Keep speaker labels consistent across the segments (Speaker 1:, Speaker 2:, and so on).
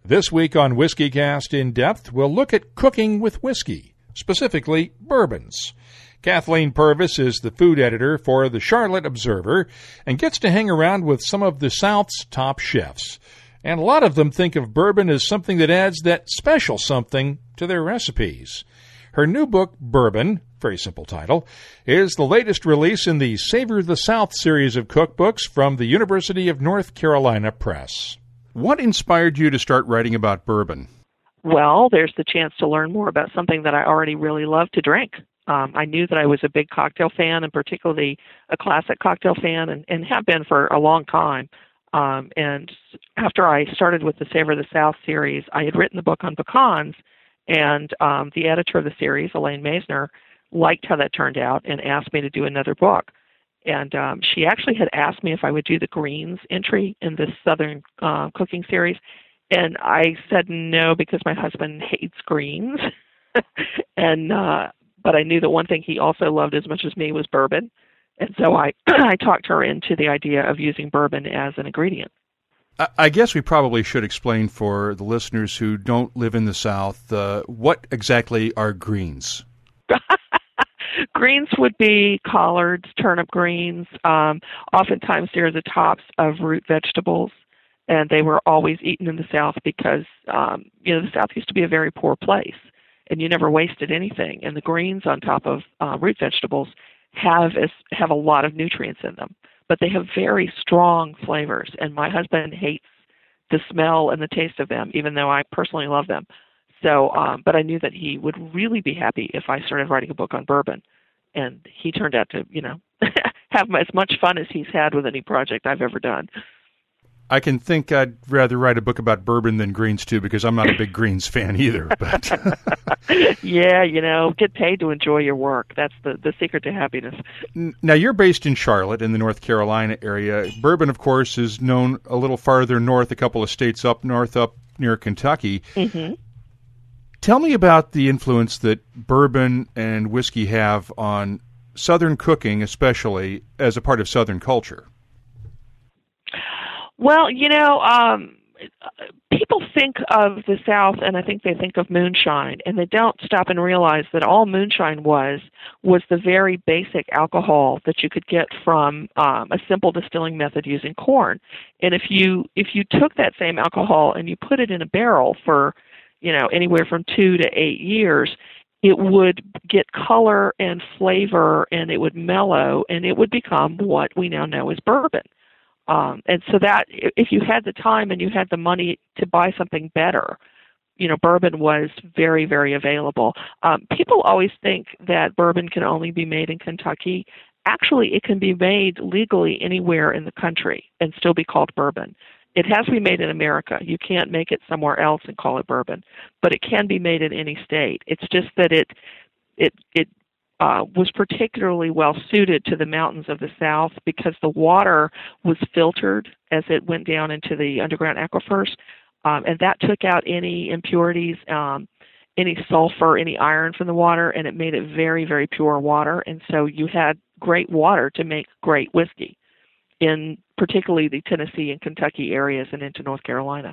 Speaker 1: This week on WhiskeyCast In Depth, we'll look at cooking with whiskey, specifically bourbons. Kathleen Purvis is the food editor for the Charlotte Observer and gets to hang around with some of the South's top chefs. And a lot of them think of bourbon as something that adds that special something to their recipes. Her new book, Bourbon, very simple title, is the latest release in the Savor the South series of cookbooks from the University of North Carolina Press. What inspired you to start writing about bourbon?
Speaker 2: Well, there's the chance to learn more about something that I already really love to drink. I knew that I was a big cocktail fan, and particularly a classic cocktail fan, and have been for a long time. And after I started with the Savor the South series, I had written the book on pecans, and the editor of the series, Elaine Maisner, liked how that turned out and asked me to do another book. And she actually had asked me if I would do the greens entry in this Southern cooking series. And I said no because my husband hates greens. But I knew that one thing he also loved as much as me was bourbon. And so I talked her into the idea of using bourbon as an ingredient.
Speaker 1: I guess we probably should explain for the listeners who don't live in the South, what exactly are greens?
Speaker 2: Greens would be collards, turnip greens. Oftentimes they're the tops of root vegetables, and they were always eaten in the South because, the South used to be a very poor place, and you never wasted anything. And the greens on top of root vegetables have a lot of nutrients in them, but they have very strong flavors, and my husband hates the smell and the taste of them, even though I personally love them. So, but I knew that he would really be happy if I started writing a book on bourbon. And he turned out to, have as much fun as he's had with any project I've ever done.
Speaker 1: I can think I'd rather write a book about bourbon than greens, too, because I'm not a big greens fan either. But
Speaker 2: yeah, get paid to enjoy your work. That's the secret to happiness.
Speaker 1: Now, you're based in Charlotte in the North Carolina area. Bourbon, of course, is known a little farther north, a couple of states up north, up near Kentucky.
Speaker 2: Mm-hmm.
Speaker 1: Tell me about the influence that bourbon and whiskey have on Southern cooking, especially as a part of Southern culture.
Speaker 2: Well, people think of the South, and I think they think of moonshine, and they don't stop and realize that all moonshine was the very basic alcohol that you could get from a simple distilling method using corn. And if you took that same alcohol and you put it in a barrel for anywhere from 2 to 8 years, it would get color and flavor, and it would mellow, and it would become what we now know as bourbon. And so that if you had the time and you had the money to buy something better, bourbon was very, very available. People always think that bourbon can only be made in Kentucky. Actually, it can be made legally anywhere in the country and still be called bourbon. It has to be made in America. You can't make it somewhere else and call it bourbon, but it can be made in any state. It's just that it was particularly well suited to the mountains of the South because the water was filtered as it went down into the underground aquifers, and that took out any impurities, any sulfur, any iron from the water, and it made it very, very pure water. And so you had great water to make great whiskey in particularly the Tennessee and Kentucky areas and into North Carolina.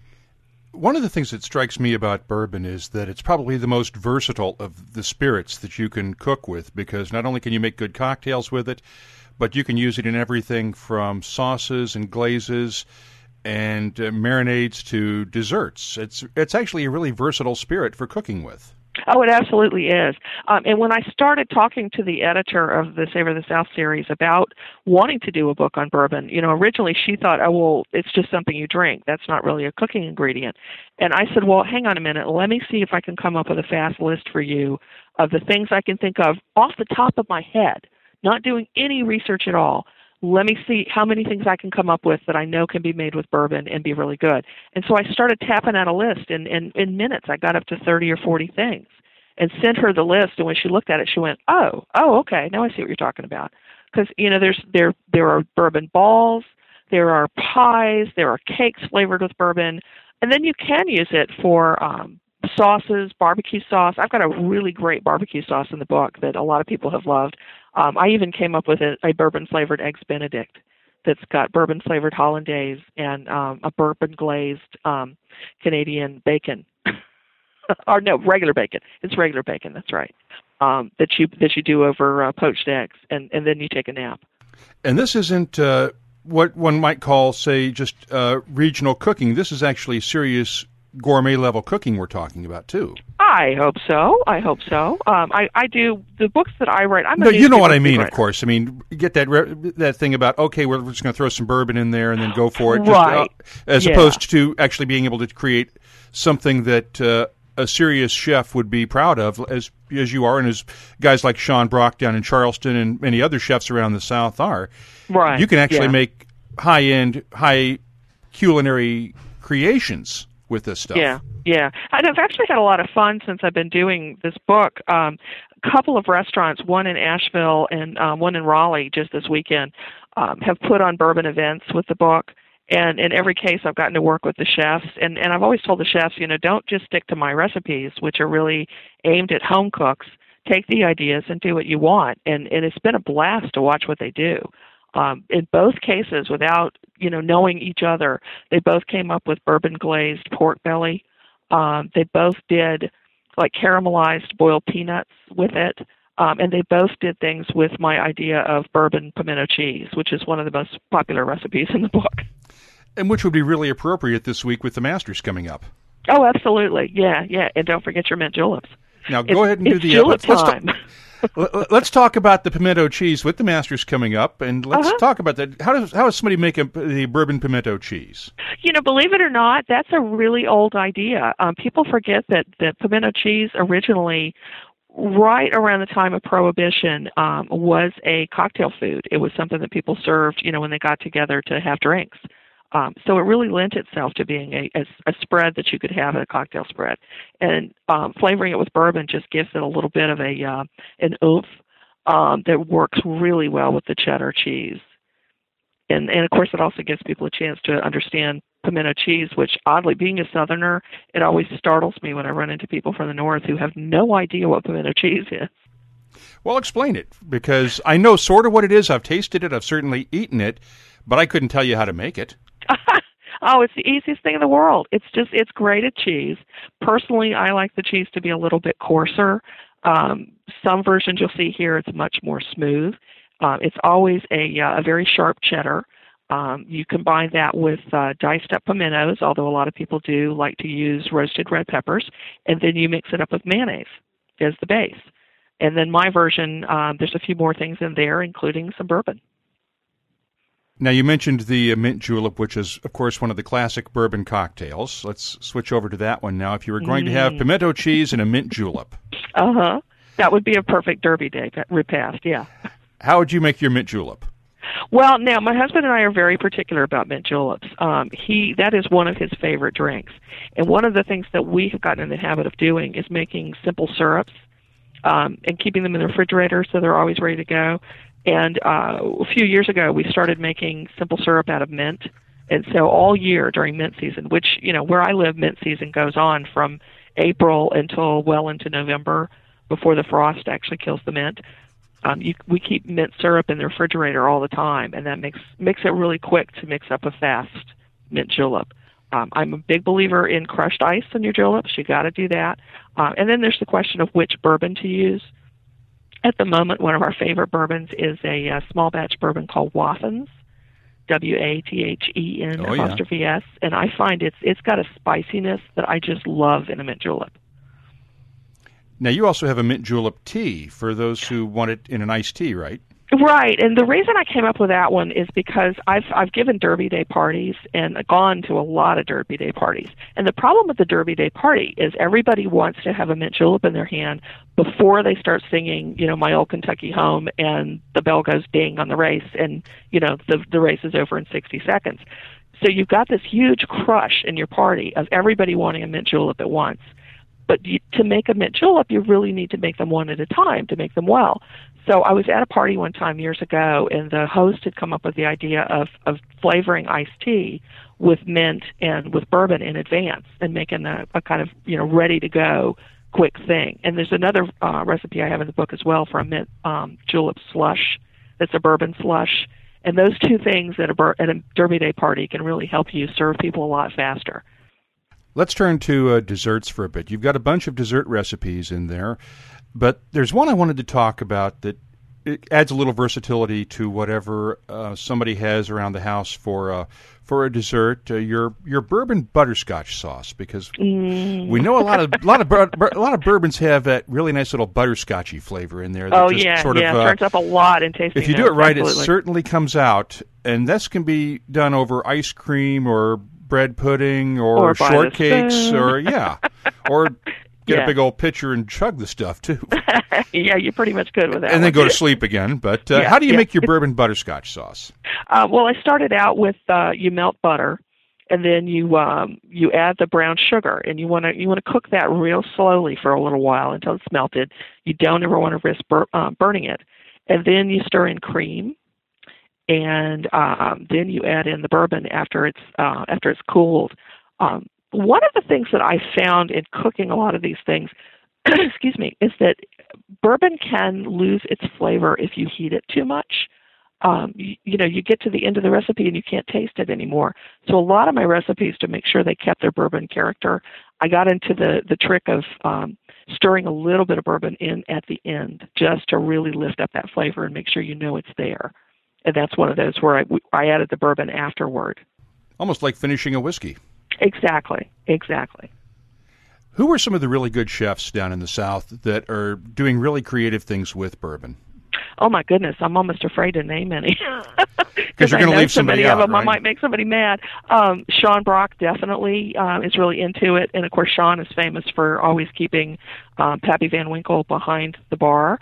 Speaker 1: One of the things that strikes me about bourbon is that it's probably the most versatile of the spirits that you can cook with, because not only can you make good cocktails with it, but you can use it in everything from sauces and glazes and marinades to desserts. It's actually a really versatile spirit for cooking with.
Speaker 2: Oh, it absolutely is. And when I started talking to the editor of the Savor the South series about wanting to do a book on bourbon, originally she thought, oh, well, it's just something you drink. That's not really a cooking ingredient. And I said, well, hang on a minute. Let me see if I can come up with a fast list for you of the things I can think of off the top of my head, not doing any research at all. Let me see how many things I can come up with that I know can be made with bourbon and be really good. And so I started tapping out a list, and in minutes I got up to 30 or 40 things and sent her the list. And when she looked at it, she went, oh, okay, now I see what you're talking about. Because, there are bourbon balls, there are pies, there are cakes flavored with bourbon, and then you can use it for sauces, barbecue sauce. I've got a really great barbecue sauce in the book that a lot of people have loved. I even came up with a bourbon-flavored Eggs Benedict that's got bourbon flavored hollandaise and a bourbon glazed Canadian bacon. Or no, regular bacon. It's regular bacon. That's right. That you do over poached eggs, and then you take a nap.
Speaker 1: And this isn't what one might call, say, just regional cooking. This is actually serious gourmet level cooking we're talking about too.
Speaker 2: I hope so. I do the books that I write.
Speaker 1: No, you know what I mean. Of course, I mean, you get that thing about, okay, we're just going to throw some bourbon in there and then go for it,
Speaker 2: right?
Speaker 1: As opposed to actually being able to create something that a serious chef would be proud of, as you are, and as guys like Sean Brock down in Charleston and many other chefs around the South are.
Speaker 2: Right.
Speaker 1: You can actually make high-end, high culinary creations with this stuff.
Speaker 2: Yeah. And I've actually had a lot of fun since I've been doing this book. A couple of restaurants, one in Asheville and one in Raleigh just this weekend, have put on bourbon events with the book. And in every case, I've gotten to work with the chefs. And I've always told the chefs, don't just stick to my recipes, which are really aimed at home cooks. Take the ideas and do what you want. And it's been a blast to watch what they do. In both cases, without knowing each other, they both came up with bourbon glazed pork belly. They both did like caramelized boiled peanuts with it, and they both did things with my idea of bourbon pimento cheese, which is one of the most popular recipes in the book.
Speaker 1: And which would be really appropriate this week with the Masters coming up.
Speaker 2: Oh, absolutely, yeah, and don't forget your mint juleps.
Speaker 1: Now go ahead and do the
Speaker 2: julep time.
Speaker 1: Let's talk about the pimento cheese with the Masters coming up, and let's talk about that. How does somebody make the bourbon pimento cheese?
Speaker 2: Believe it or not, that's a really old idea. People forget that pimento cheese originally, right around the time of Prohibition, was a cocktail food. It was something that people served, when they got together to have drinks. So it really lent itself to being a spread that you could have at a cocktail spread. And flavoring it with bourbon just gives it a little bit of an oomph that works really well with the cheddar cheese. And of course, it also gives people a chance to understand pimento cheese, which, oddly, being a Southerner, it always startles me when I run into people from the North who have no idea what pimento cheese is.
Speaker 1: Well, explain it, because I know sort of what it is. I've tasted it. I've certainly eaten it, but I couldn't tell you how to make it.
Speaker 2: Oh, it's the easiest thing in the world. It's grated cheese. Personally, I like the cheese to be a little bit coarser. Some versions you'll see here, it's much more smooth. It's always a very sharp cheddar. You combine that with diced up pimentos, although a lot of people do like to use roasted red peppers, and then you mix it up with mayonnaise as the base. And then my version, there's a few more things in there, including some bourbon.
Speaker 1: Now, you mentioned the mint julep, which is, of course, one of the classic bourbon cocktails. Let's switch over to that one now. If you were going to have pimento cheese and a mint julep.
Speaker 2: That would be a perfect Derby Day repast, yeah.
Speaker 1: How would you make your mint julep?
Speaker 2: Well, now, my husband and I are very particular about mint juleps. That is one of his favorite drinks. And one of the things that we have gotten in the habit of doing is making simple syrups and keeping them in the refrigerator so they're always ready to go. And a few years ago, we started making simple syrup out of mint. And so all year during mint season, which, where I live, mint season goes on from April until well into November before the frost actually kills the mint. We keep mint syrup in the refrigerator all the time, and that makes it really quick to mix up a fast mint julep. I'm a big believer in crushed ice in your juleps. You got to do that. And then there's the question of which bourbon to use. At the moment, one of our favorite bourbons is a small batch bourbon called Wathen's, WATHEN''S, and I find it's got a spiciness that I just love in a mint julep.
Speaker 1: Now, you also have a mint julep tea for those who want it in an iced tea, right?
Speaker 2: Right, and the reason I came up with that one is because I've given Derby Day parties and gone to a lot of Derby Day parties. And the problem with the Derby Day party is everybody wants to have a mint julep in their hand before they start singing, My Old Kentucky Home, and the bell goes ding on the race, and, the race is over in 60 seconds. So you've got this huge crush in your party of everybody wanting a mint julep at once. But to make a mint julep, you really need to make them one at a time to make them well. So I was at a party one time years ago, and the host had come up with the idea of flavoring iced tea with mint and with bourbon in advance and making a kind of, ready-to-go quick thing. And there's another recipe I have in the book as well for a mint julep slush that's a bourbon slush. And those two things at a Derby Day party can really help you serve people a lot faster.
Speaker 1: Let's turn to desserts for a bit. You've got a bunch of dessert recipes in there, but there's one I wanted to talk about that it adds a little versatility to whatever somebody has around the house for a dessert. Your bourbon butterscotch sauce, because we know a lot of bourbons have that really nice little butterscotchy flavor in there.
Speaker 2: That turns up a lot in tasting.
Speaker 1: If you do it right, absolutely. It certainly comes out, and this can be done over ice cream or bread pudding or shortcakes or get a big old pitcher and chug the stuff too.
Speaker 2: Yeah, you're pretty much good with that.
Speaker 1: And then go to sleep again. But how do you make your bourbon butterscotch sauce?
Speaker 2: Well, I started out with you melt butter, and then you add the brown sugar, and you want to cook that real slowly for a little while until it's melted. You don't ever want to risk burning it, and then you stir in cream. And then you add in the bourbon after it's cooled. One of the things that I found in cooking a lot of these things, excuse me, is that bourbon can lose its flavor if you heat it too much. You get to the end of the recipe and you can't taste it anymore. So a lot of my recipes, to make sure they kept their bourbon character, I got into the trick of stirring a little bit of bourbon in at the end, just to really lift up that flavor and make sure you know it's there. And that's one of those where I added the bourbon afterward.
Speaker 1: Almost like finishing a whiskey.
Speaker 2: Exactly.
Speaker 1: Who are some of the really good chefs down in the South that are doing really creative things with bourbon?
Speaker 2: Oh, my goodness. I'm almost afraid to name any.
Speaker 1: Because you're going to leave somebody out,
Speaker 2: of them,
Speaker 1: right?
Speaker 2: I might make somebody mad. Sean Brock definitely is really into it. And, of course, Sean is famous for always keeping Pappy Van Winkle behind the bar.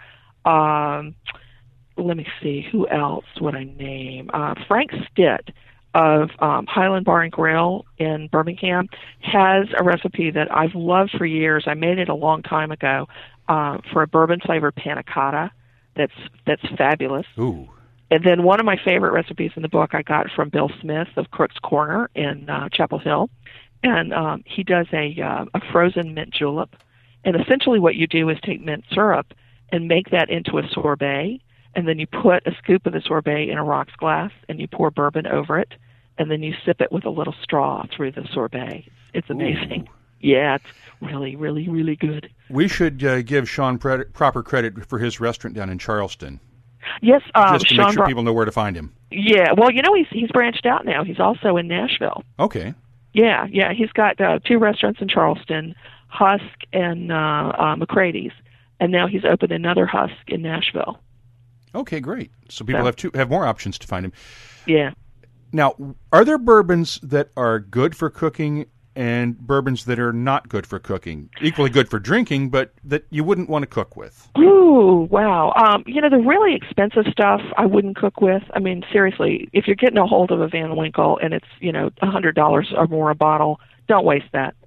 Speaker 2: Let me see, who else would I name? Frank Stitt of Highland Bar and Grill in Birmingham has a recipe that I've loved for years. I made it a long time ago for a bourbon-flavored panna cotta that's fabulous.
Speaker 1: Ooh.
Speaker 2: And then one of my favorite recipes in the book I got from Bill Smith of Crook's Corner in Chapel Hill. And he does a frozen mint julep. And essentially what you do is take mint syrup and make that into a sorbet. And then you put a scoop of the sorbet in a rocks glass, and you pour bourbon over it, and then you sip it with a little straw through the sorbet. It's amazing. Ooh. Yeah, it's really, really, really good.
Speaker 1: We should give Sean proper credit for his restaurant down in Charleston.
Speaker 2: Yes,
Speaker 1: just to make sure people know where to find him.
Speaker 2: Yeah, well, he's branched out now. He's also in Nashville.
Speaker 1: Okay.
Speaker 2: Yeah, he's got 2 restaurants in Charleston, Husk and McCrady's, and now he's opened another Husk in Nashville.
Speaker 1: Okay, great. So people have more options to find him.
Speaker 2: Yeah.
Speaker 1: Now, are there bourbons that are good for cooking and bourbons that are not good for cooking? Equally good for drinking, but that you wouldn't want to cook with?
Speaker 2: Ooh, wow. The really expensive stuff I wouldn't cook with. I mean, seriously, if you're getting a hold of a Van Winkle and it's, $100 or more a bottle, don't waste that.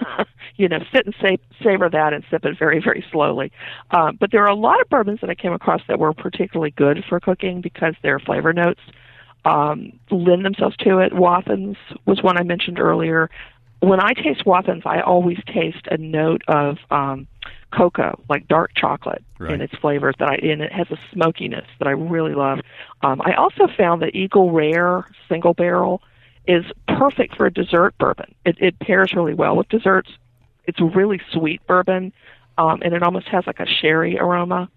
Speaker 2: Sit and savor that and sip it very, very slowly. But there are a lot of bourbons that I came across that were particularly good for cooking because their flavor notes lend themselves to it. Wathen's was one I mentioned earlier. When I taste Wathen's, I always taste a note of cocoa, like dark chocolate,
Speaker 1: right,
Speaker 2: in its flavors, and it has a smokiness that I really love. I also found that Eagle Rare Single Barrel is perfect for a dessert bourbon. It pairs really well with desserts. It's a really sweet bourbon, and it almost has like a sherry aroma.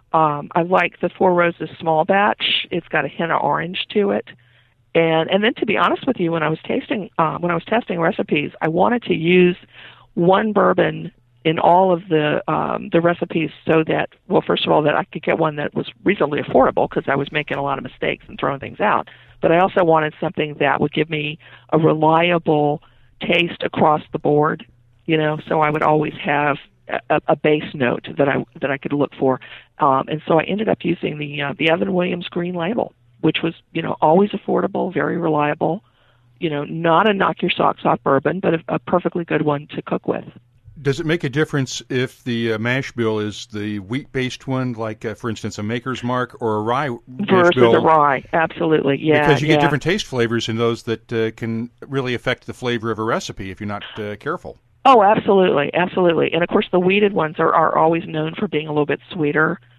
Speaker 2: I like the Four Roses Small Batch. It's got a hint of orange to it. And then, to be honest with you, when I was testing recipes, I wanted to use one bourbon in all of the recipes so that, well, first of all, that I could get one that was reasonably affordable because I was making a lot of mistakes and throwing things out. But I also wanted something that would give me a reliable taste across the board, so I would always have a base note that I could look for. And so I ended up using the Evan Williams Green Label, which was, always affordable, very reliable, not a knock your socks off bourbon, but a perfectly good one to cook with.
Speaker 1: Does it make a difference if the mash bill is the wheat-based one, like, for instance, a Maker's Mark, or a rye mash bill?
Speaker 2: Versus a rye, absolutely, yeah.
Speaker 1: Because you get different taste flavors in those that can really affect the flavor of a recipe if you're not careful.
Speaker 2: Oh, absolutely, absolutely. And, of course, the wheated ones are always known for being a little bit sweeter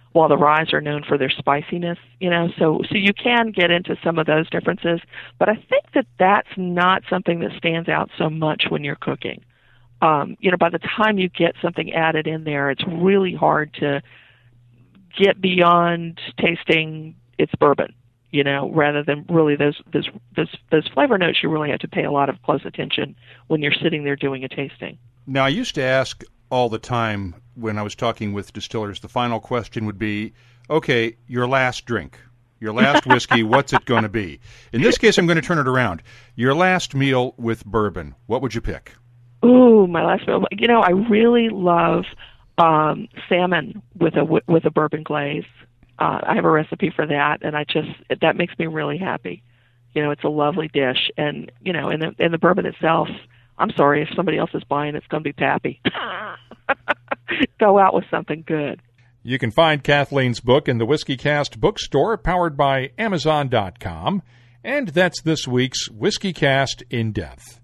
Speaker 2: while the ryes are known for their spiciness, so you can get into some of those differences, but I think that that's not something that stands out so much when you're cooking. By the time you get something added in there, it's really hard to get beyond tasting its bourbon, rather than really those flavor notes. You really have to pay a lot of close attention when you're sitting there doing a tasting.
Speaker 3: Now, I used to ask all the time when I was talking with distillers, the final question would be, okay, your last drink, your last whiskey, what's it going to be? In this case, I'm going to turn it around. Your last meal with bourbon, what would you pick?
Speaker 2: Ooh, my last meal. I really love salmon with a bourbon glaze. I have a recipe for that, and that makes me really happy. It's a lovely dish, and and the bourbon itself. I'm sorry, if somebody else is buying, it's going to be Pappy. Go out with something good.
Speaker 1: You can find Kathleen's book in the WhiskeyCast bookstore, powered by Amazon.com, and that's this week's WhiskeyCast In Depth.